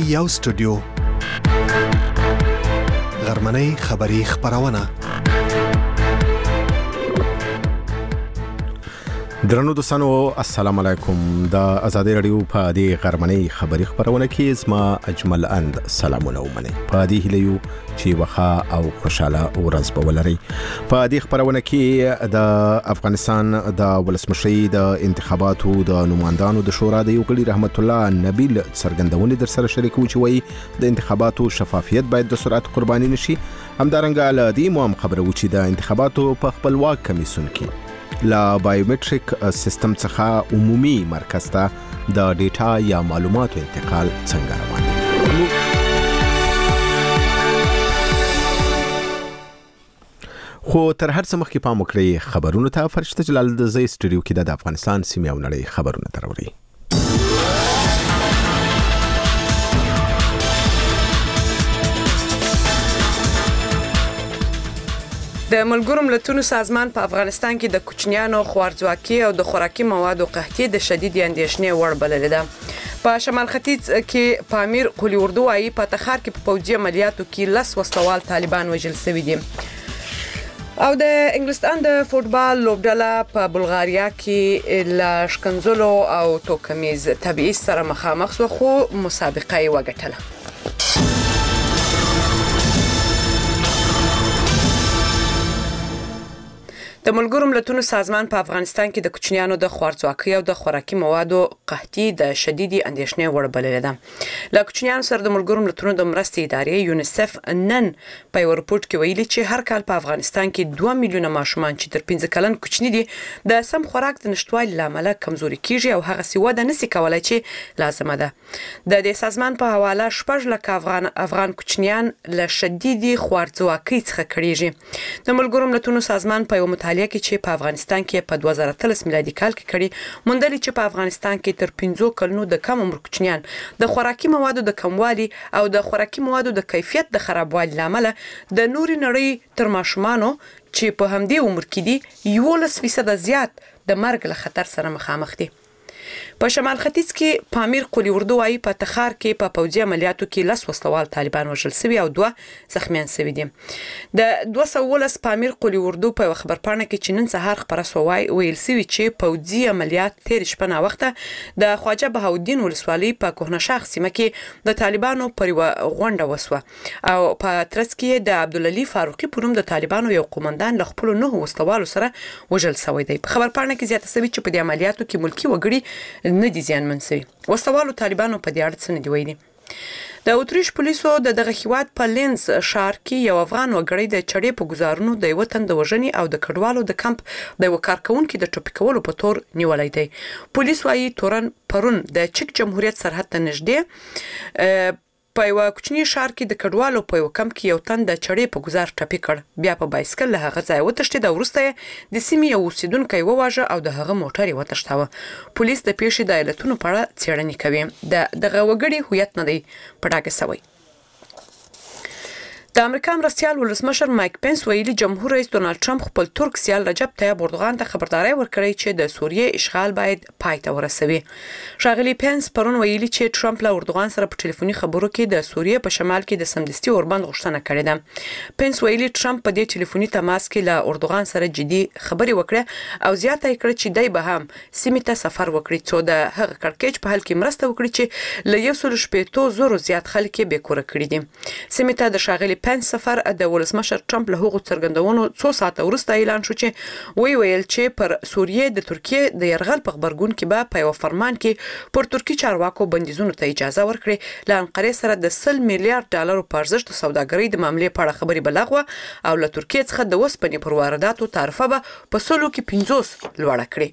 یو سټوډیو غرمنۍ خبری خبرونه درنو دوستانو السلام علیکم د ازادي رادیو په دې غرمنۍ خبری خبرونه کې زما اجمل اند سلامونه ومنه په دې هلیو چې وخا او خوشاله ورځ به ولري په دې خبرونه کې د افغانستان د ولسمشي د انتخاباتو د نمائندانو د شورا د یو غړي رحمت الله نبیل څرګندونې در سره شریکو چې وایي د انتخاباتو شفافیت باید د سرعت قرباني نشي همدارنګه له دې مو هم خبره و چې د انتخاباتو په خپلواک کمیسیون کې لا بایومټریک سیستم څخه عمومي مرکز ته د ډیټا یا معلوماتو انتقال څنګه روان دی. خو تر هر څه مخکې پام وکړئ خبرونو ته. فرشته جلال د زی سټوډیو کې د افغانستان سیمې او نړۍ خبرونه دروري. د ملګرو ملتونو سازمان په افغانستان کې د کوچنیانو خوارځواکي او د خوراکي موادو قحطي د شدید اندېښنې وړ بللې ده. په شمال ختیځ کې پامیر قلی اردو وايي په تخار کې په پوځي عملیاتو کې 10 وسلوال طالبان وژل شوي دي. او د انګلستان د فوتبال لوبډله په بلغاریا کې له شکنځلو او توکمیز تبعیض سره مخامخ شو خو مسابقه یې وګټله. د ملګرو ملتونو سازمان په افغانستان کې د کوچنیانو د خوارځواکۍ او د خوراکي موادو قحطي د شدید اندېښنې وړ بللې ده. له کوچنیانو سره د ملګرو ملتونو د مرستې ادارې یونیسف نن په یو رپورټ کې ویلي چې هر کال په افغانستان کې 2 میلیونه ماشومان چې تر 15 کلن کوچني دي د سم خوراک د نشټوالي لامل کمزوري کیږي او هغه سی وده نسی کولای چې لازمه ده. د دې سازمان په حواله 6 لک افغان کوچنیان له شدید خوارځواکۍ څخه کړيږي. د ملګرو ملتونو سازمان په یو مطالعه کې چې په افغانستان کې په 2013 میلادي کال کې کړي موندلې چې په افغانستان کې تر 15 کلونو د کم عمر کوچنیان د خوراکي موادو د کموالي او د خوراکي موادو د کیفیت د خرابوالي لامل د نوري نړۍ تر ماشومانو چې په همدې عمر کې دي 11% زیات د مرګ له خطر سره مخامخ دي. په شمال ختیځ کې پامیر قلی اردو وايي په تخار کې په پوځي عملیاتو کې 10 وسلوال طالبان وژل شوي او 2 زخمیان شوي دي. د 219 پامیر قلی اردو په خبرپاڼه کې چې نن سهار خبره سوای ویل شوی چې پوځي عملیات تیر شپه نه وخته د خواجه بهاودین ولسوالۍ په کوهنشاخ سیمه کې د طالبانو پر غونډه وسوه او په ترڅ کې د عبدالعلی فاروقي پروم د طالبانو یو قومندان له خپل 9 وسلوالو سره وژل شوی دی. په خبرپاڼه کې زیاته شوی چې په دې عملیاتو کې ملکی وګړي نه دي زیانمن شوي. وسلوالو طالبانو په دې اړه څه نه دی ویلي. د اتریش پولیسو د دغه هیواد په لینز ښار کې یو افغان وګړی د چړې په گزارونو د یو تن د وژنې او د کډوالو د کمپ د یو کارکونکو د ټوپک کولو په تور نیولای دی. پولیس وايي تورن پرون د چک جمهوریت سرحد ته نږدې په یو کوچني ښار کې د کډوالو په یو کمپ کې یو تن د چړې په گزار ټپي کړ. بیا په بایسکل له هغه ځای وتښتید او وروسته د سیمې یو اوسیدونکی وواژه او د هغه موټر یې وتښتاوه. پولیس د پیښې د علتونو په اړه څېړنې کوي. دغه وګړي هویت نه دی په ډاګه شوی. د امریکا مرستیال ولسمشر مایک پنس ویلي جمهور رئیس ډونالد ټرمپ خپل ترک سیال رجب طیب اردوغان ته خبرداري ورکړې چې د سوریې اشغال باید پای ته ورسوي. ښاغلي پنس پرون ویلي چې ټرمپ له اردوغان سره په ټلیفوني خبرو کې د سوریې په شمال کې د سمدستي اوربند غوښتنه کړې ده. پنس ویلي ټرمپ په دې ټلیفوني تماس کې له اردوغان سره جدي خبرې وکړه او زیاته یې کړه چې دای به هم سیمې ته سفر وکړي څو د هغه کړکېچ په حل کې مرسته وکړي چې له 1.8 زیات خلک یې بیکوره کړي دي. سیمې ته د ښاغلي پنس سفر د ولسمشر ټرمپ له هغو څرګندونو 2 ساعته وروسته اعلان شو چې ویل چې پر سوریې د ترکیې د يرغل په خبرګون کې به په یو فرمان کې پر ترکی چارواکو بندیزونو ته اجازه ورکړي. له انقرې سره د 100 میلیارډ ډالرو په ارزښت د سوداګرۍ د معاملې په اړه خبرې بلغوه او له ترکیې څخه د وسپنې پر وارداتو تعرفه به په 100 کې 50 لوړه کړي.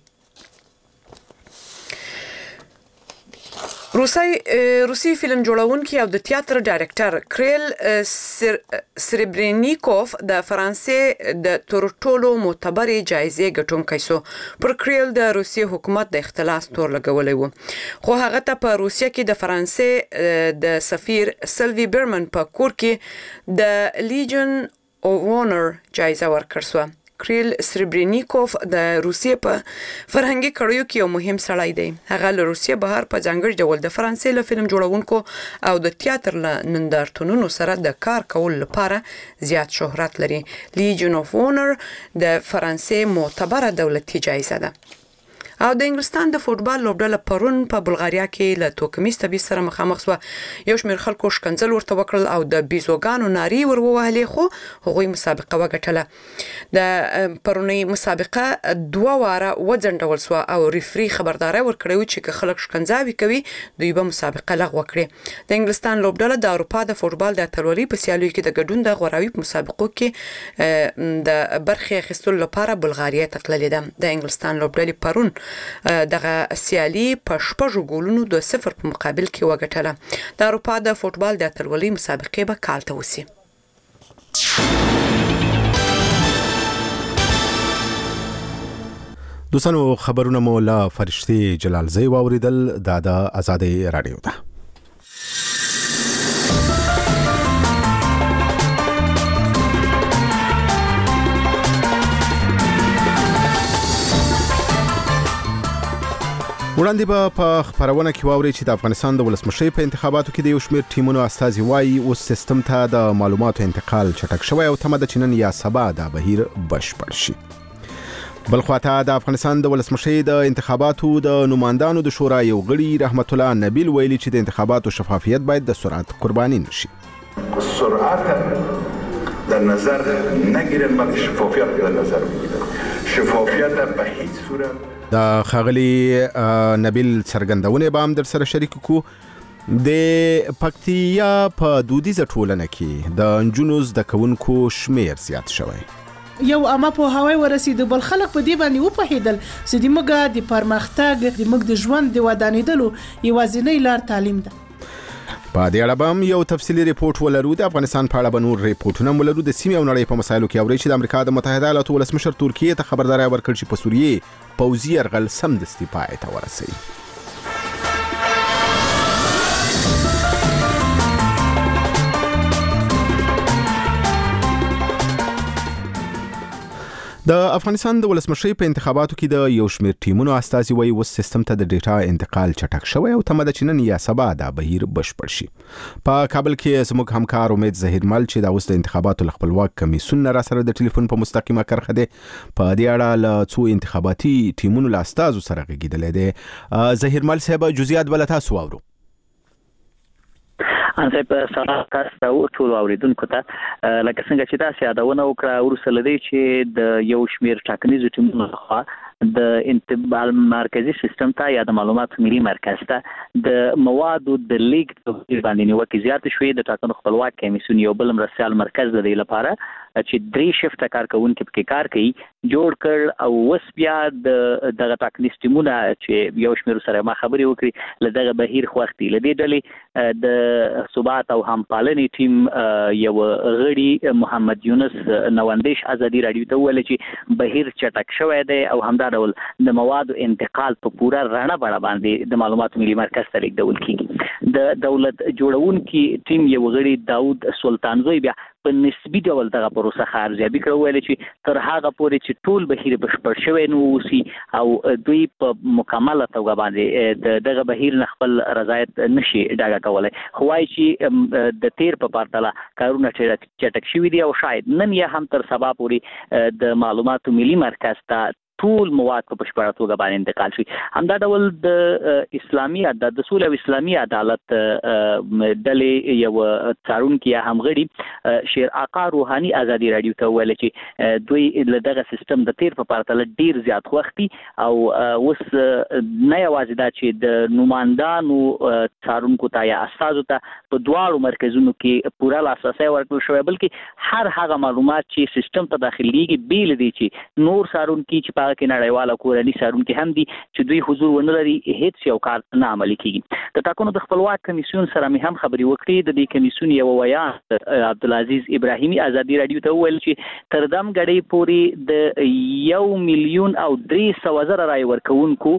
روسي فلم جوړونکي او د تیاتر ډایرکټر کریل سریبرینیکوف د فرانسې د تورټولو معتبرې جایزې ګټونکی شو. پر کریل د روسي حکومت د اختلاس تور لګولې و خو هغه ته په روسیه کې د فرانسې د سفیر سلوی برمن په کور کې د لیجن او اونر جایزه ورکړل شو. کریل سریبرینیکوف د روسیې په فرهنګي کړیو کې یو مهم سړی دی. هغه له روسیې بهر په ځانګړي ډول د فرانسې له فلم جوړونکو او د تیاتر له نندارتونونو سره د کار کول لپاره زیات شهرت لري. لیجن اف اونر د فرانسې معتبره دولتي جایزه ده. او د انګلستان د فوتبال لوبډله پرون په بلغاریا کې له توکمیز تبعیض سره مخامخ شو. یو شمېر خلکو شکنځل ورته وکړل او د بیزوګانو ناری وروهلې، خو هغوی مسابقه وګټله. د پرونی مسابقه 2 واره وځنډول شو او ریفری خبرداري ورکړی چې که خلک شکنځاوي کوي دوی به مسابقه لغوه کړي. د انګلستان لوبډله د اروپا د فوتبال د اتلولۍ په سیالیو کې د ګډون د غوراوي مسابقو کې د برخې اخیستلو لپاره بلغاریا ته تللې ده. د انګلستان لوبډلې پرون دغه سیالي په 6 ګولونو د 0 په مقابل کې وګټله. د اروپا د فوتبال د اتلولۍ مسابقې به کال ته وسی. دوستانو خبرونه مو له فرشتي جلالزی واوریدل. د آزادۍ رادیو ده. وړاندې به په خبرونه کې واوري چې د افغانستان د ولسمشۍ په انتخاباتو کې د یو شمېر ټیمونو استازي وایي اوس سیستم ته د معلوماتو انتقال چټک شوی او تمه ده چې نن یا سبا دا بهیر بشپړ شي. بلخواته د افغانستان د ولسمشۍ د انتخاباتو د نمائندانو د شورا یو غړي رحمت الله نبیل ویلي چې د انتخاباتو شفافیت باید د سرعت قرباني نشي. سرعت در نظر نگیرن بلکه شفافیت در نظر بگیرن. شفافیت به هیڅ صورت د خاغلی نبیل څرګندونه به هم در سره شریک کو. د پکتیا په دودیزه ټولنه کې د انجونو زده کوونکو شمیر زیات شوی. یو اما په هواي ورسید بل خلک په دې باندې و په هیدل چې د موږ د پرمختګ د موږ د ژوند د ودانېدلو یوازینۍ لار تعلیم ده. په دې اړه به یو تفصیلی ریپورت ولرو. د افغانستان په اړه به نور ریپورتونه ولرو. د سیمې او نړۍ په مسایلو کې اوري چې د امریکا د متحده ایالاتو ولسمشر ترکیه ته خبرداري ورکړه چې په سوریې پوځي یرغل سمدستي پای ته ورسوي. د افغانستان د ولسمشۍ په انتخاباتو کې د یو شمېر ټیمونو استازي وایي اوس سیستم ته د ډیټا انتقال چټک شوی او تمه ده چې نن یا سبا دا بهیر بشپړ شي. په کابل کې زموږ همکار امید ظهیرمل چې د اوس د انتخاباتو خپلواک کمیسیون را سره د ټلیفون په مستقیمه کرخه ده په دې اړه له څو انتخاباتي ټیمونو له استازو سره غږیدل دي. ظهیرمل صاحب جزئیات بل تاسو واورو. انځ په سره تاسو ټول اوریدونکو ته لکه څنګه چې تاسو یادونه وکړه ورسره لدی چې د یو شمېر ټاکنیزو ټیمونو لخوا د انتقال مرکزی سیستم ته یا د معلوماتو ملي مرکز ته د موادو د لیک په باندې نیوکه زیات شوې. د ټاکنو خپلواک کمیسیون یو بل مرستيال مرکز لري لپاره چې 3 شفټه کار کوونکي په کار کوي جوړ کړ او وس بیا دغه ټاکنیز ټیمونه چې یو شمېر سره ما خبري وکړي لدغه بهیر خوختي لدی ډلې د ثبات او همپالنې ټیم یو غړي محمد یونس نواندیش ازادي رادیو ته ویل چې بهیر چټک شوی دی او همدا ډول د موادو انتقال په پوره رڼا بڼه باندې د معلوماتو ملي مرکز ته لیږدول کیږي. د دولت جوړونکي ټیم یو غړي داود سلطانزوی بیا په نسبی ډول دغه پروسه خارجابي کړو ویل چې تر هغه پورې چې ټول بهیر بشپړ شوی نو وسی او دوی په مکمله توګه باندې دغه بهیر خپل رضایت نشي ډاګه کولای. خو وايي چې د تیر په پرتله کارونه چټک شوي دي او شاید نن یا هم تر سبا پورې د معلوماتو ملي مرکز ته ټول مواد په بشپړه توګه باندې انتقال شي. همدا ډول د اسلامي عدالت د سول او اسلامي عدالت ډلې یو څارونکي همغړي شیر آقا روحاني ازادي رادیو ته ویل چې دوی دغه سیستم د تیر په پرتله ډیر زیات وختي او اوس نه یوازې دا چې د نمائندانو څارونکو ته یا استادو ته په دواړو مرکزونو کې پوره لاسرسي ورکړل شوی بلکې هر هغه معلومات چې سیستم ته داخليږي بیل دي چې نور څارونکي چې کې نړیواله کورنۍ څارونکي هم دي چې دوی حضور ونه لري هیڅ یو کار نه عملي کیږي. د ټاکنو د خپلواک کمیسیون سره مې هم خبري وکړې. د دې کمیسیون یو ویان عبدالعزیز ابراهیمي ازادي رادیو ته ویل چې تر دم غړي پوري د 1,300,000 رای ورکوونکو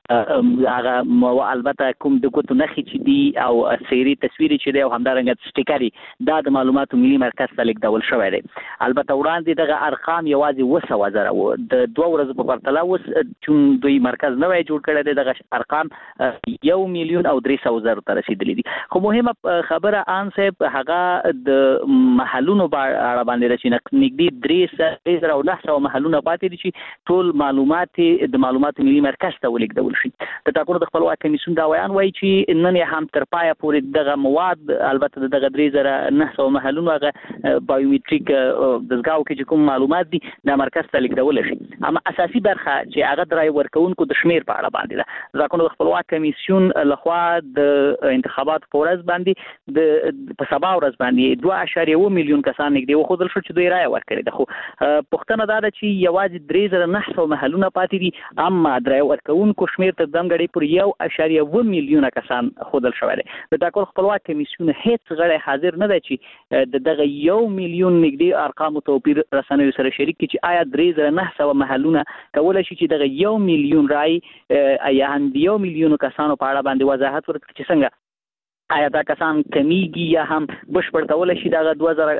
هغه البته کوم د ګوتو نخي چې دی او سيري تصویري چې دی او همدارنګه سټیکري دا د معلوماتو ملي مرکز ته لیکدول شوی دی. البته وړاندې دغه ارقام یوازې 200,000 وو د 2 ورځې په پرتله اوس چې دوی مرکز نوی جوړ کړی دی دغه ارقام 1,300,000 ته رسیدلی دي. خو مهمه خبره ان صاحب هغه د محلونو اړه باندې چې نږدې 3,900 محلونه پاتې دي چې ټول معلومات د معلوماتو ملي مرکز ته ولیکدول شي. د ټاکنو د خپلواک کمیسیون دا ویان وایي چې نن هم تر پایه پورې دغه مواد البته دغه 3,900 محلونه هغه بایومټریک دزګاو کې کوم معلومات دي د مرکز ته لیکدول شي. اما اساسي برخه چې هغه درای ورکوونکو د شمیر په اړه باندې ده. ځکه د خپلواک کمیسیون لخوا د انتخابات په ورځ باندې د په سبا ورځ باندې 2.1 میلیون کسان نږدې وخدل شو چې دوی رائے ورکړي ده. خو پښتنه دا ده چې یوازې 3,900 محلونه پاتې دي اما درای ورکوونکو شمیر ته دمګړي پر 1.1 میلیون کسان خدل شوی دی. د ټاکنو خپلواک کمیسیون هیڅ غړی حاضر نه دی چې دغه 1 میلیون نږدې ارقام توپیر رسنیو سره شریک کړي چې آیا 3,900 محلونه کولای شي چې دغه 1 میلیون رائے یا هم 1 میلیون کسانو په اړه باندې وضاحت ورکړي چې څنګه آیا دا کسان کمیږي یا هم بشپړ کولای شي دغه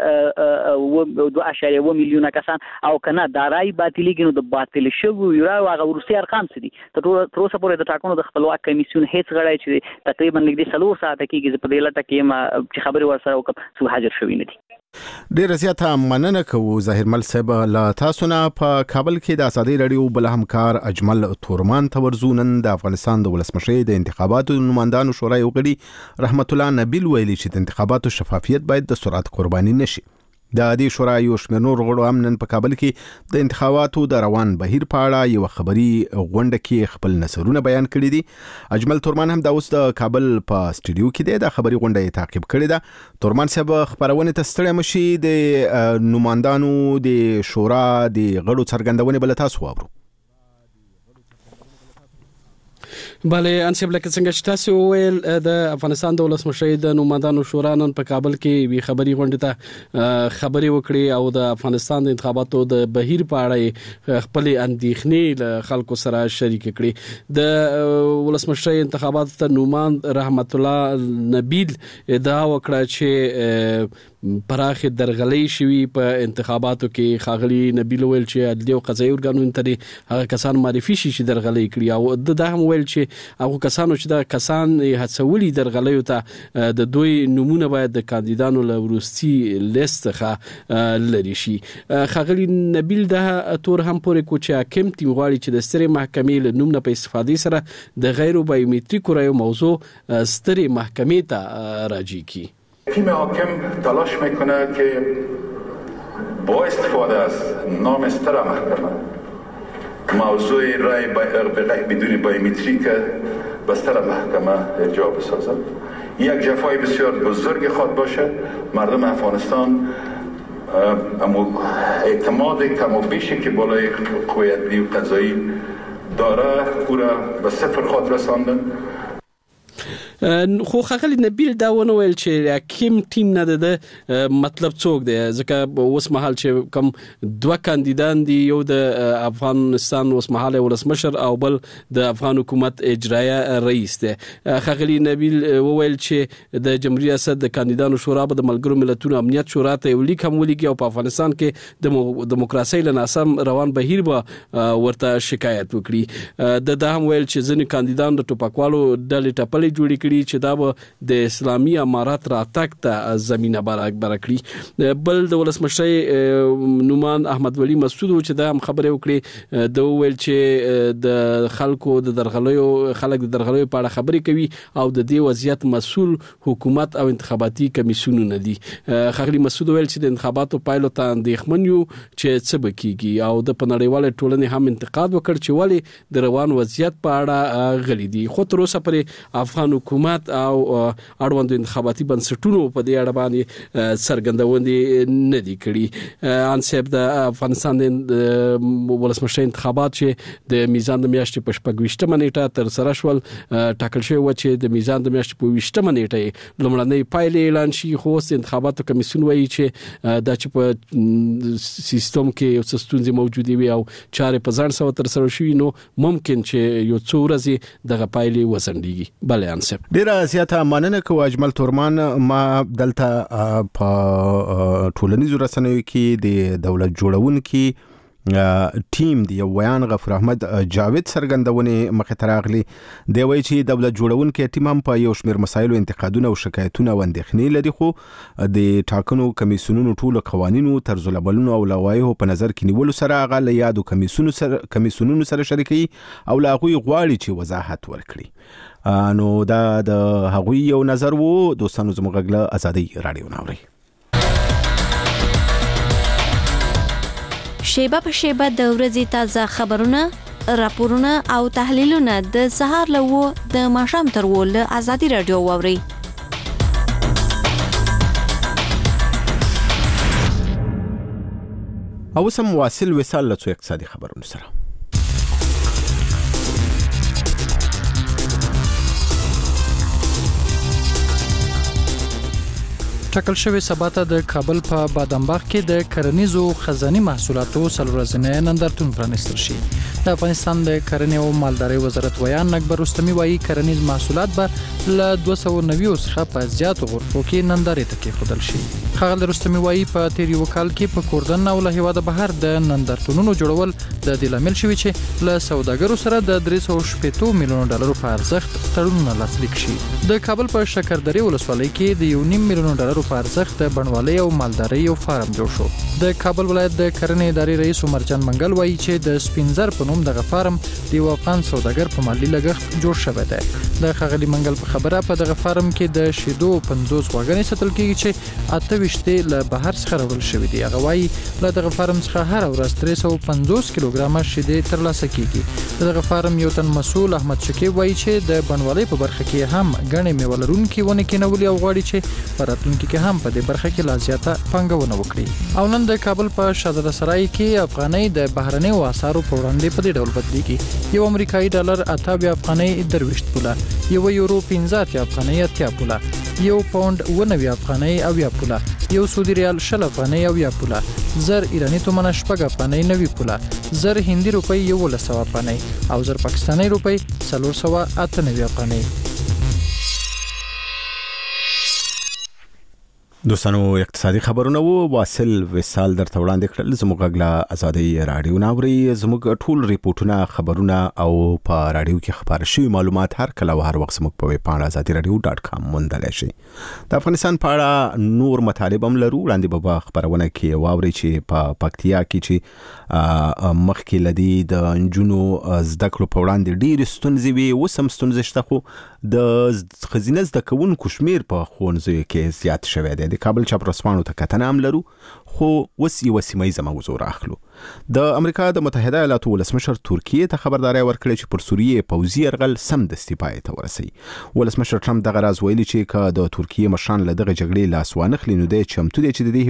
2.1 میلیون کسان او کنه دا رائے باطلېږي نو د باطل شوی یو هغه ورسي ارقام څه دي. تر اوسه پورې د ټاکنو د خپلواک کمیسیون هیڅ غړی چې تقریبا نږدې 4 ساعته کېږي په دې لټه کې ما چې خبري ورسره وکم څو حاضر شوی نه دي. ډیر زیاته مننه کوو ظاهر مل صاحب لا تاسو نه په کابل کې د ازادي رادیو بل همکار اجمل تورمان تورزونن د افغانستان د ولسمشر د انتخاباتو نمائندانو شورا یو غړي رحمت الله نبیل ویلي چې د انتخاباتو شفافیت باید د سرعت قرباني نشي. د دې شورا یو شمېر نور غړو هم نن په کابل کې د انتخاباتو د روان بهیر په اړه یو خبري غونډه کې خپل نظرونه بیان کړي دي. اجمل تورمان هم د اوس د کابل په سټډیو کې دی د خبري غونډه تعقیب کړي ده. تورمان صاحب خبرونه ته ستړي مشي د نمائندانو د شورا د غړو څرګندونه بل تاسو واورو. بله انسب لکه څنګه چې تاسو ویل د افغانستان د ولسمشر د نمائندانو شورا نن په کابل کې وی خبري غونډه ته خبري وکړي او د افغانستان د انتخاباتو د بهیر په اړه خپل اندېښنې خلکو سره شریک کړي. د ولسمشر انتخاباتو ته نومان رحمت الله نبیل ادعا وکړه چې پراخ درغلي شوی په انتخاباتو کې. خاغلی نبیل ویل چې عدلي او قضایي ارګانونو ته هغه کسان معرفي شي چې درغلي کړي او د هم ویل چې هغه کسانو چې د کسان هڅولي درغلیو ته د دوی نمونه باید د کاندیدانو لورستي لیست څخه لري شي. خاغلی نبیل د تور هم پورې کوچا حاکم ټیم غواړي چې د سترې محکمې له نوم نه په استفادې سره د غیر بایومتریک رایو موضوع سترې محکمې ته راجع کی. تیم حاکم تلاش میکنه که با استفاده از نام ستر محکمه موضوع رای بدون بایومتریک بستر محکمه ارجاع بسازد. یک جفای بسیار بزرگ خواد باشه. مردم افغانستان اعتماد کم و بیشی که بالای قوه عدلی و قضایی داره او را به صفر خواد رساندن. خو خاغلی نبیل دا ونه ویل چې حاکم ټیم نه ده مطلب څوک دی ځکه اوس مهال چې کوم دوه کاندیدان دي یو د افغانستان اوس مهال ولسمشر او بل د افغان حکومت اجرایه رئیس دی. خاغلی نبیل ویل چې د جمهوریت ریاست د کاندیدانو شورا به د ملګرو ملتونو امنیت شورا ته یو لیک هم ولیکي او په افغانستان کې د دیموکراسي له ناسم روان بهیر به ورته شکایت وکړي. د هم ویل چې ځینې کاندیدان د ټوپکوالو ډلې ټپلې جوړې کړي چې دا به د اسلامي امارات راتګ ته زمينه برابر کړي. بل د ولسمشر نومان احمد ولی مسعود چې دا هم خبره وکړي د ویل چې د خلکو د درغلیو خلک د درغلیو په اړه خبرې کوي او د دې وضعیت مسول حکومت او انتخاباتي کمیسیونونه دي. خغلی مسعود ویل چې د انتخاباتو پایلو ته اندېښمن یو چې څه بکیږي او د پنړیواله ټولنې هم انتقاد وکړ چې ولی د روان وضعیت په اړه غلي دي. خو تر اوسه پرې افغان حکومت حکومت او اړوند انتخاباتي بنسټونو په دې اړه باندې څرګندونه نه دي کړې. ان صاحب د افغانستان د ولسمشر انتخابات چې د میزان د میاشتې په 28 نیټه تر سره شول ټاکل شوی و چې د میزان د میاشتې په 28 نیټه لومړنۍ پایلې اعلان شي، خو د انتخاباتو کمیسیون وایي چې دا چې په سیستم کې یو څه ستونزې موجودې وي او چارې په ځان سره تر سره شي نو ممکن چې یو څو ورځې دغه پایلې وسنډيږي. بله انصاف ډیره زیاته مننه کوم اجمل تورمان. ما دلته په ټولنیزو رسنیو کې د دولت جوړونکو ټیم دی ویان غفور احمد جاوید سرګندونه مخه تراغلی دی وایي چې دولت جوړونکو ټیم هم په یو شمېر مسایلو انتقادونه او شکایتونه وندخنی لري، خو د ټاکنو کمیسیونونو ټول قوانینو طرز العملونو او لوایحو په نظر کې نیولو سره غل یادو کمیسیونونو سره شریکي او لاغوي غواړي چې وضاحت ورکړي. نو دا د هغوی یو نظر وو. دوستانو زموږ غږ ازادي رادیو ناوري. شیبه په شیبه د ورځې تازه خبرونه، راپورونه او تحلیلونه د سهار له د ماښام تر له ازادي رادیو واوري. او سم واصل وصال له اقتصادي خبرونو سره. ټاکل شوی سباته د کابل په بادامباغ کې د کرنیزو خزاني محصولاتو څلورځنی نندارتون پرانیستل شي. د افغانستان د کرنې او مالدارۍ وزارت ویان اکبر رستمی وایي کرنیز محصولات به له 290 څخه په زیاتو غرفو کې نندارې ته کېښودل شي. ښاغلی رستمی وایي په تیر یو کال کې په کوردن او له هیواده بهر د نندارتونونو جوړول د دې لامل شوي چې له سوداګرو سره د 380 میلیونو ډالرو په ارزښت تړونونه لاسلیک شي. د کابل په شکردرې ولسوالۍ کې د 1.5 میلیونو ډالرو په ارزښت د بڼوالۍ او مالدارۍ یو فارم جوړ شو. د کابل ولایت د کرنې ادارې رئیس عمرجان منګل وایي چې د سپینزر په نوم دغه فارم د یو افغان سوداګر په مالی لګښت جوړ شوی دی. د ښاغلي منګل په خبره په دغه فارم کې د شیدو 50 غواګانې ساتل کېږي چې 28 له بهر څخه راوړل شوي دي. هغه وایي له دغه فارم څخه هر ورځ 350 کیلوګرامه شیدې ترلاسه کېږي. دغه فارم یو تن مسؤل احمد شکیب وایي چې د بڼوالۍ په برخه کې هم ګڼې میوه لرونکي ونې کېنولي او غواړي چې په راتلونکي کې هم په دې برخه کې لا زیاته پانګونه وکړي. او نن د کابل په شهزاده سرای کې افغانۍ د بهرنیو اسعارو په وړاندې په دې ډول بدلېږي. یو امریکایي ډالر 28 افغانۍ 23 پوله، یو یورو 15 افغانۍ 80 پوله، یو پاوند 90 افغانۍ 80 پوله، یو سعودي ریال 60 افغانۍ 80 پوله، زر ایرانی تومنه 6 افغانۍ 90 پوله، زر هندي روپۍ 1100 افغانۍ او زر پاکستاني روپۍ 498 افغانۍ. دوستانو اقتصادي خبرونه وو واصل وصال درته وړاندې کړل. زموږ غږ ازادي رادیو ناوري. زموږ ټول ریپورتونه، خبرونه او په رادیو کې خبر شوی معلومات هر کله او هر وخت زموږ په ویب پاڼه azadiradio.com موندل شي. د افغانستان په اړه نور مطالب هم لرو. وړاندې به خبرونه کې واوري چې په پکتیا کې چې مخکې لدی د انجونو زده کړو په وړاندې ډېر ستونزې وي، وسم ستونزې شته، خو د خزینه زده کوونکو شمیر په ښوونځیو کې زیات شوی دی. د کابل چاپرسوانو ته کتنه هم لرو، خو وس یو سیمه موضوع راخلو. د امریکا د متحده ایالاتو ولسمشر ترکیه ته خبرداري ورکړه چې پر سوریه پوځي يرغل سم دستي پای ته ورسي. ولسمشر ټرمپ دغه راز ویلي چې که د ترکیه مشران له دغه جګړې لاس وانخلي نو د چمتو دي چې د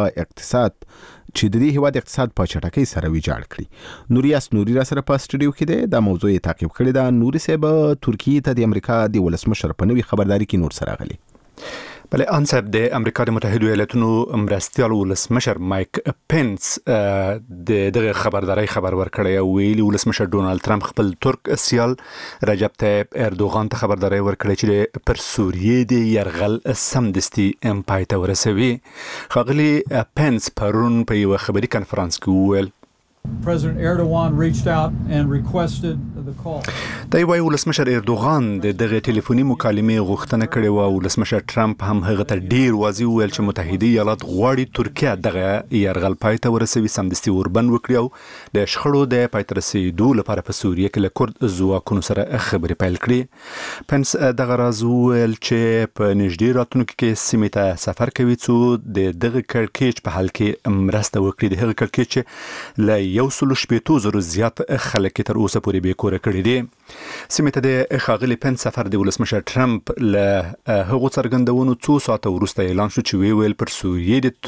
دې هیواد اقتصاد په چټکۍ سره ویجاړ کړي. نوریاس نوري را سره په سټډیو کې دی. دا موضوع یې تعقیب کړی دا. نوري صاحب ترکیه ته د امریکا د ولسمشر په نوې خبرداري کې نور سره غلي. بله انصب د امریکا د متحده ایالاتونو مرستیال ولسمشر مایک پنس دغه خبرداري خبر ورکړی او ویلي ولسمشر ډونالد ترامپ خپل ترک سیال رجب طیب اردوغان ته خبرداري ورکړی چې پر سوریه د يرغل سمدستي پای ته ورسوي. ښاغلي پنس پرون په یو خبري کانفرنس کې وویل President Erdogan reached out and requested the call. دا وایي ولسمشر اردوغان دغه ټلیفوني مکالمې غوښتنه کړې و. ولسمشر ټرمپ هم هغه ته ډیر واضح ویل چې متحده ایالات غواړي ترکیه دغه يرغل پای ته ورسوي، سمدستي وربند وکړي او د شخړو د پای ته رسیدو لپاره په سوریه کې له کورد ځواکونو سره خبرې پیل کړې. پنس دغه راز ویل چې په نږدې راتلونکي کې سیمې ته سفر کوي څو دغه کړکېچ په حل کې مرسته وکړي. دغه کړکېچ له 180,000 زیات خلک تر اوسه پورې بې کوره کړي دي. سیمه ته د ښاغلي پنس سفر د ولسمشر ټرمپ له هغو څرګندونو څو ساعته وروسته اعلان شو چې ویل پر سوریې د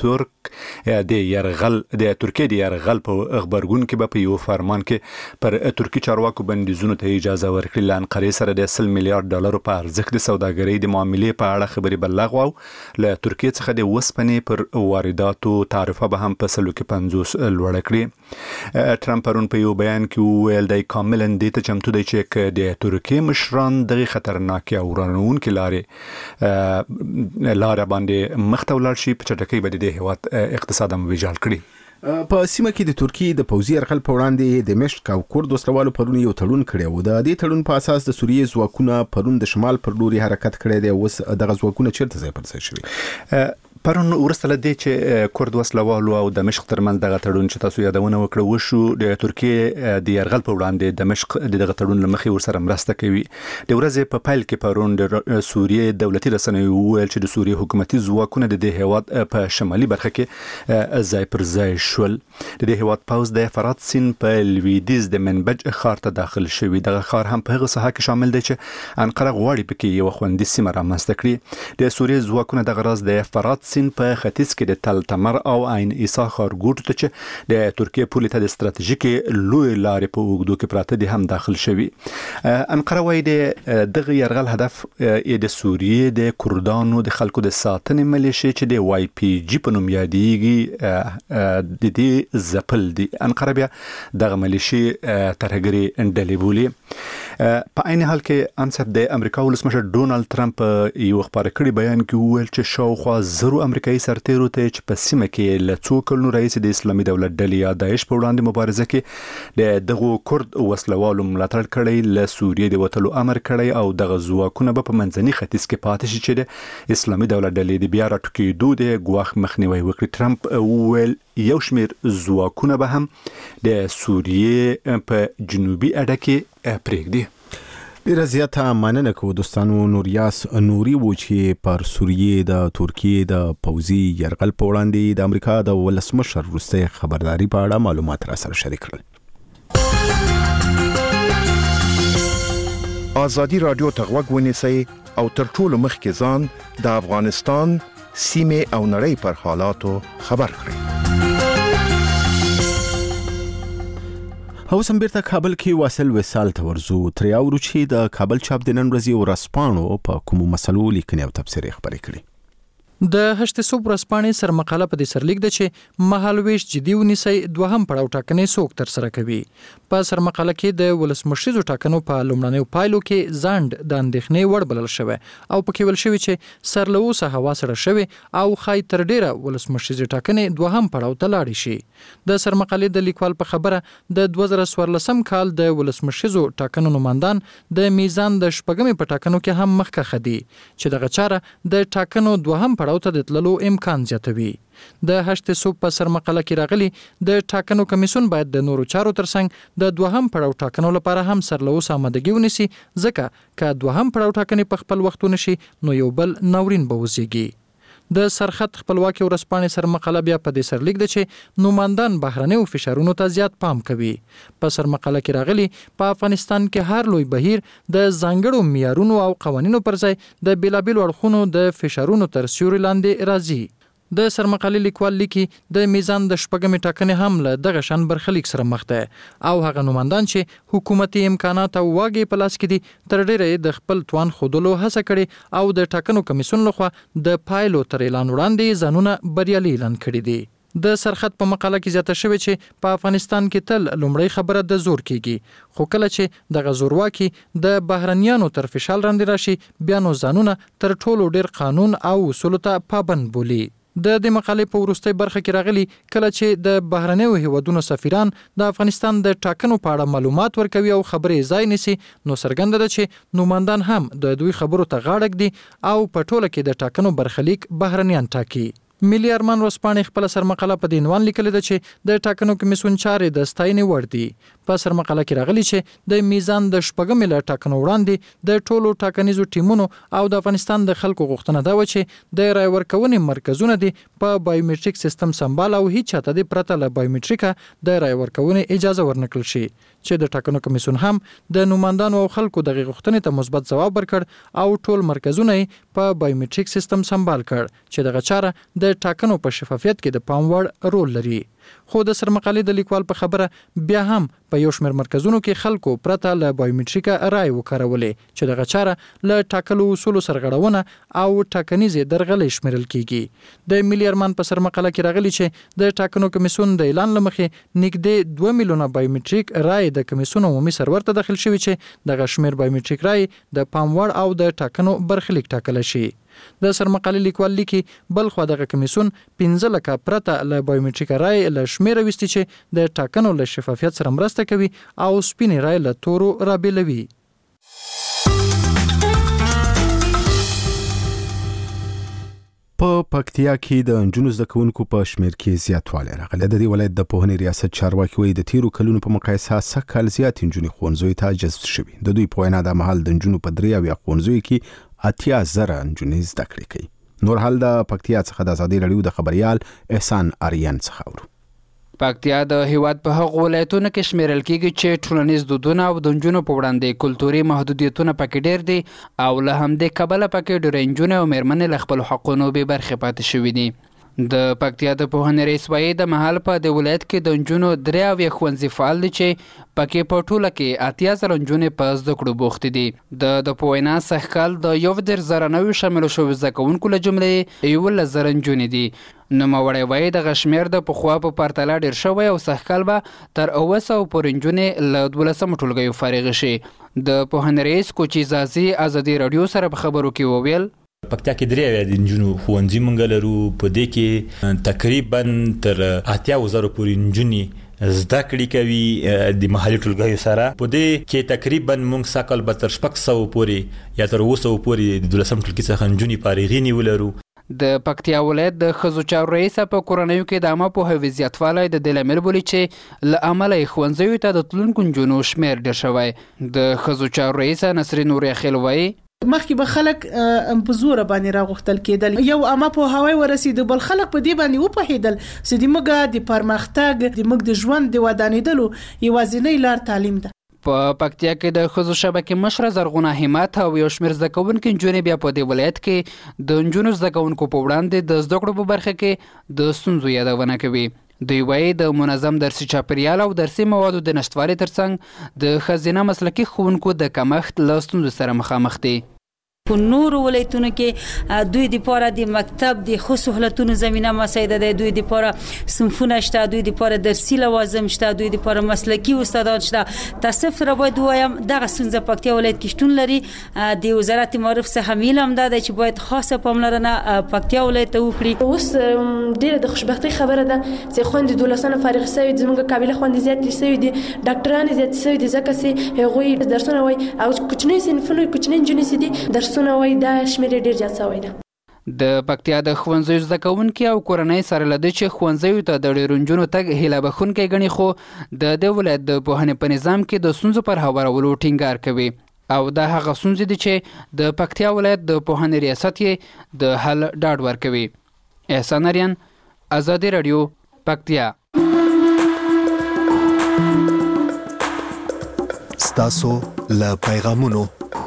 ترکیې د یرغل په خبرګون کې به په یو فرمان کې پر ترکی چارواکو بندیزونو ته اجازه ورکړي. له انقرې سره د 100 میلیارډ ډالرو په ارزښت د سوداګرۍ د معاملې په اړه خبرې بلغ او له ترکیې څخه د وسپنې پر وارداتو تعرفه به هم په 150 لوړ کړي. ټرمپ پرون په یو بیان کې ویل د کاملا دې ته چمتو دی چې د ترکیې مشران دغه خطرناک او ورانونکې لارې باندې مخته ولاړ شي په چټکۍ به د هیواد اقتصاد هم ویجاړ کړي. په سیمه کې د ترکیې د پوځي یرغل په وړاندې د دمشق او کورد وسلوالو پرون یو تړون کړی و. د دې تړون په اساس د سوریې ځواکونه پرون د شمال پر لوري حرکت کړی دی. اوس دغه ځواکونه چیرته ځای پر ځای شوي؟ پرون ورسته لدی چې کورد وسلوالو او دمشق ترمنځ دغه تړون چې تاسو یادونه وکړه وشو. د ترکیې د یرغل په وړاندې دمشق دغه تړون لمخې ورسره مرسته کوي. د ورځې په پیل کې پرون د سوریې دولتي رسنیو ویل چې د سوریې حکومتي ځواکونه د هیواد په شمالي برخه کې ځای پر ځای شول. د هیواد پوز د فرات سین په لویدیز د منبج ښار ته داخل شوی. دغه ښار هم په هغه ساحه کې شامل دی چې انقره غواړي پکې یو خوندي سیمه رامنځته کړي. د سوریې ځواکونه دغه راز د فرات سین په ختیځ کې د تل تمر او عین عیسی ښارګوټو ته چې د ترکیې پولې ته د ستراتیژیکي لوی لارې په اوږدو کې پراته دي هم داخل شوي. انقره وايي دغه یرغل هدف د سوریې د کردانو د خلکو د ساتنې ملیشې چې د واي پی جی په نوم یادېږي د دې ځپل دي. انقره بیا دغه ملیشې ترهګري ډلې بولي. په عین حال کې انصاف د امریکا ولسمشر ډونالد ټرمپ یو خبر کړی بیان کې ویل چې شاوخوا 0 امریکایي سرتیرو ته چې په سیمه کې له څو کلونو رئیس د اسلامي دولت ډلې یا داعش په وړاندې مبارزه کې د دغو کورد وسلوالو ملاتړ کړی، له سوریې د وتلو امر کړی او دغه ځواکونه به په منځني ختیځ کې پاتې شي چې د اسلامي دولت ډلې د بیا راټوکېدو د ګواښ مخنیوي وکړي. ټرمپ وویل یو شمیر ځواکونه به هم د سوریې په جنوبي اډه کې پرېږدي. ډیره زیاته مننه کوو دوستانو. نوریاس نوري و چې پر سوریې د ترکیې د پوځي یرغل په وړاندې د امریکا د ولسمشر وروسته خبرداري په اړه معلومات را سره شریک کړل. ازادي رادیو ته غوږ ونیسئ او تر ټولو مخکې ځان د افغانستان سیمې او نړۍ پر حالاتو خبر کړئ. اوس هم بیرته کابل کې واصل وصال ته ورځو. ترې اورو چې د کابل چاپ د نن ورځې ورځپاڼو په کومو مسلو لیکنې او تبصرې خپرې کړي. د هشت صوب ورځپاڼې سرمقاله په دې سرلیک ده چې مهالويش جدي ونیسي دوهم پړاو ټاکنې څوک تر سره کوي. په سرمقاله کې د ولسمشریزو ټاکنو په لومړنیو پایلو کې ځاند د اندېښنې وړ بلل شوی او پکې ویل شوی چې سر له اوسه هوا سړه شوی او خای تر ډیره ولسمشریزو ټاکنې دوهم پړاو ته لاړې شي. د سرمقالې د لیکوال په خبره د 2014 کال د ولسمشریزو ټاکنو نمائندان د میزان د شپږمې په ټاکنو کې هم مخکښ دي چې دغه چاره د ټاکنو دوهم پړاو ته د تللو امکان زیاتوي. د هشت صوب په سرمقاله کې راغلي د ټاکنو کمیسیون باید د نورو چارو ترڅنګ د دوهم پړاو ټاکنو لپاره هم سر له اوسه آمادګي ونیسي، ځکه که دوهم پړاو ټاکنې په خپل وخت ونشي نو یو بل ناورین به وزېږي. د سرخط خپلواکي ورځپاڼې سرمقاله بیا په دې سرلیک ده چې نوماندان بهرنیو فشارونو ته زیات پام کوي. په سرمقاله کې راغلي په افغانستان کې هر لوی بهیر د ځانګړو معیارونو او قوانینو پر ځای د بیلابیلو اړخونو د فشارونو تر سیوري لاندې راځي. د سرمقالې لیکوال لیکي د میزان د شپږمې ټاکنې هم له دغه شان برخلیک سره مخ ده او هغه نوماندان چې حکومتي امکانات او واګې په لاس کې دي تر ډیره د خپل توان خودلو هڅه کړې او د ټاکنو کمیسیون لخوا د پایلو تر اعلان وړاندې ځانونه بریالي اعلان کړي دي. د سرخط په مقاله کې زیاته شوی چې په افغانستان کې تل لومړی خبره د زور کېږي، خو کله چې د زورواکي د بهرنیانو تر فشار لاندې راشي بیا نو ځانونه تر ټولو ډیر قانون او اصولو ته پابند بولي. د دې مقالې په وروستۍ برخه کې راغلي کله چې د بهرنیو هیوادونو سفیران د افغانستان د ټاکنو په اړه معلومات ورکوي او خبرې ځای نیسي نو څرګنده ده چې نوماندان هم د دوی خبرو ته غاړه ږدي او په ټوله کې د ټاکنو برخلیک بهرنیان ټاکي. ملي ارمان ورځپاڼې خپل سرمقاله په دې عنوان لیکلې ده چې د ټاکنو کمیسیون چارې د ستاینې وړ دي. په سرمقاله کې راغلي چې د میزان د شپږمې له ټاکنو وړاندې د ټولو ټاکنیزو ټیمونو او د افغانستان د خلکو غوښتنه ده چې د رای ورکونې مرکزونه دي په بایومټریک سیستم سمبال او هیڅ چاته د پرته له بایومټریکا د رای ورکونې اجازه ورنکړل شي. چې د ټاکنو کمیسیون هم د نوماندانو او خلکو د غوښتنې ته مثبت ځواب ورکړ او ټول مرکزونه په بایومټریک سیستم سمبال کړ چې دغه چاره د ټاکنو په شفافیت کې د پام وړ رول لري. خو د سرمقالې د لیکوال په خبره بیا هم په یو شمېر مرکزونو کې خلکو پرته له بایومټریکا رای وکړولې چې دغه چاره له ټاکلو اصولو سرغړونه او ټاکنیزې درغلې شمیرل کیږي. د ملي ارمان په سرمقاله کې راغلي چې د ټاکنو کمیسیون د اعلان لمخې نږدې 2 میلیونه بایومټریک رای د کمیسیون عمومي سرور ته داخل شوی چې دغه شمیر بایومټریک رای د پام وړ او د ټاکنو برخلیک ټاکل شي. د سرمقالې لیکوال لیکي بل خو دغه کمیسیون 15 لکه پرته له بایومټریک رای له شمیره وستي چې د ټاکنو له شفافیت سره مرسته کوي او سپینې رای له تورو رابلوي. په پکتیا کې د انجونو زده کوونکو په شمیر کې زیاتوالی راغلی. د دې ولایت د پوهنې ریاست چارواکي وایي د تیرو کلونو په مقایسه سږ زیات انجونې ښوونځیو ته جذب شوي. د دوی په وینا د مهال د انجونو په 3 ښوونځیو کې 80,000 انجونې زده کړې کوي. نور حال د پکتیا څخه د ازادي رادیو د خبريال احسان آریان څخه اورو. پکتیا د هیواد په هغو ولایتونو کې شمیرل کیږي چې ټولنیز دودونه او د نجونو په وړاندې کلتوري محدودیتونه پکې ډېر دي او له همدې کبله پکې ډېرې نجونې او میرمنې له خپلو حقونو بې برخې پاتې شوي دي. د پکتیا د پوهنې رئیس وایي د مهال په د ولایت کې د نجونو 3 ښوونځي فعال دي چې پکې په ټوله کې 80,000 نجونې په زده کړو بوختې دي. د په وینا سږ کال د 11,000 شاملو شویو زده کوونکو له جملې 11,000 نجونې دي. نوموړی وایي دغه شمېر د پخوا په پرتله ډېر شوی او سږ کال به تر 900 پورې نجونې له 12 ټولګیو فارغې شي. د پوهنې رئیس کوچي زازي ازادي رادیو سره په خبرو کې وویل پکتیا کې 3 د نجونو ښوونځي مونږ لرو. په دې کې تقریبا تر 80,000 پورې نجونې زده کړې کوي د محلي ټولګیو سره. په دې کې تقریبا مونږ ساکل به تر 600 پورې یا تر 900 پورې د 12 ټولګي څخه نجونې فارغې نیولرو. د پکتیا ولایت د ښځو چارو رئیس په کورنیو کې د عامه پوهاوي زیاتوالی د دې لامل بولي چې له امله یې ښوونځیو ته د تلونکو نجونو شمېر ډېر شوی. د ښځو چارو رئیس نسرین نوري خیل وایي مخکې به خلک په زور باندې راغوښتل کېدل یو عامه پوهاوی ورسېد بل خلک په دې باندې وپوهېدل چې د موږ د پرمختګ د موږ د ژوند د ودانېدلو یوازینۍ لار تعلیم ده. په پکتیا کې د ښځو شبکې مشره زرغونه همت او یو شمېر زده کوونکي نجونې بیا په دې ولایت کې د نجونو زده کوونکو په وړاندې د زده کړو په برخه کې د ستونزو یادونه کوي. دوی وایي د منظم درسي چاپیریال او درسي موادو د نشتوالي ترڅنګ د ښځینه مسلکي ښوونکو د کمښت له ستونزو سره مخامخ دي. په نورو ولایتونو کې دوی د پاره د مکتب د خو سہولتونو زمينه مساعده ده. دوی د پاره صنفونه شته، دوی د پاره درسي لوازم شته، دوی د پاره مسلکي استادان شته. تاسف را باید وایم دغه څنګه پکتیا ولایت کې شتون لري. د وزارت معارف څخه حمیل هم ده چې باید خاصه پاملرنه پکتیا ولایت ته وکړي. اوس ډېر د خوشبختي خبره ده چې خوند 12 فارغ شوی د زموږ قابلیت خوند زیات شوی دي، ډاکټران زیات شوی دي ځکه چې هغوی درسونه وای او کوچنی صنفونه کوچنی جنسي دي درسونه وای دا شمېر ډېر زیات شوی ده. د پکتیا د ښوونځیو زده کوونکي او کورنۍ سره له دې چې ښوونځیو ته د ډېرو نجونو تګ هیله بښونکی ګڼي خو د دې ولایت د پوهنې په نظام کې د ستونزو پر هوارولو ټینګار کوي او دا هغه ستونزې دي چې د پکتیا ولایت د پوهنې ریاست یې د حل ډاډ ورکوي. احسان اریان ازادي رادیو پکتیا. ستاسو له پیغامونو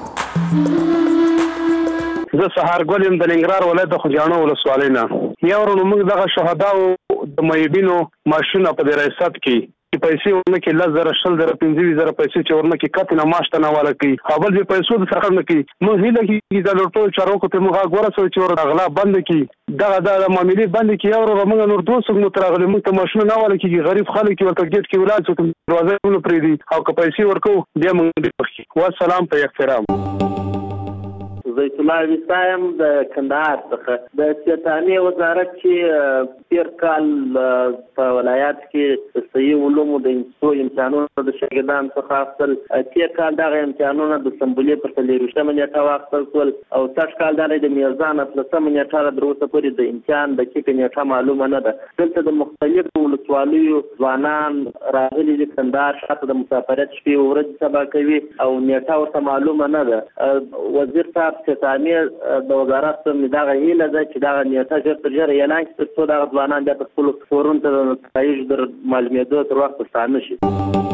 زه سهار ګولم د ننګرهار ولایت د خوجانو ولسوالۍ نه. یا ورونو موږ دغه شهداو د مېبینو ماشونه په ریاست کې پیسې ورنکې 10,000 10,000 15,000 پیسې چې ورنکې کته نه ماشته نه والا کوي اول به پیسو د سره نه کوي. موږ هیله کې د لوټو چارو ته موږ غوړه سوي چې ور اغلا بند کی دغه د معاملې بند کی او موږ نور 200 مترغلې موږ ته ماشونه نه والا کیږي. غریب خلک ورته گیټ کې ولاد څو دروازه ونه پرې دي او که پیسې ورکو بیا موږ دې پخې. والسلام په احترام. زیت الله وسایم د کندهار څخه د سیتانی وزارت چې تیر کال په ولایت کې صحیح علوم د امتحانونو د شاګردانو څخه اخیستل تیر کال دغه امتحانونه د سمبولې پر 23 نیټه واخیستل شول او تاسو کال د میزان په 3 نیټه د اوسه پورې د امتحان د کې نیټه معلومه نه ده. دلته د مختلفو ولسوالیو ځوانان راغلي د کندهار شاته د مسافرت شپې ورځ سبا کوي او نیټه ورته معلومه نه ده. وزیر صاحب ستامي د وزارت څخه دغه هیله ده چې دغه نیټه ژر تر ژره اعلان کړي ترڅو دغه ځوانان بیا په خپل فورم ته د نتایج در معلومېدو تر وخت ستانه شي.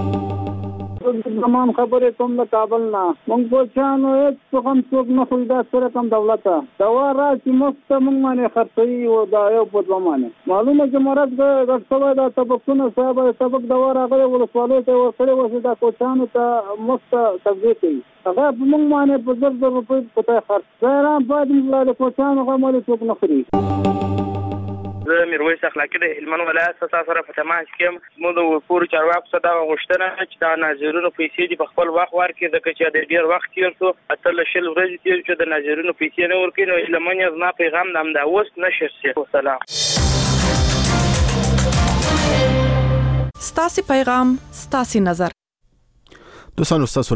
تمام خبرې کوم د کابل نه مونږ پوښتنه هیڅ کوم څوک نه خو دا سره کوم دولت دا وا چې مفت مونږ باندې خرڅي او دا یو په ځمانه معلومه چې مراد غټسوي دا طبقونه صاحب طبق دا راغلي ولسوالۍ ته ورسره وځي دا کوچانو ته مفت تبلیغ کوي هغه مونږ باندې په 1000 روپۍ پته خرڅ زیران باید موږ له کوچانو غوړي څوک نه خري. زه میرویس اخلاقی د هلمند ولایت سره په تماس کې مو د پور چارواکو څخه دا غوښتنه چې دا ناظرینو پیسې د خپل وخت ورکړي ځکه چې د ډیر وخت تیر شو اتل شل ورځې تیر چې د ناظرینو پیسې نه ورکړي نو هلمند زما پیغام نام دا اوس نشر شي. والسلام. ستاسو پیغام ستاسو نظر. دوستانو ستاسو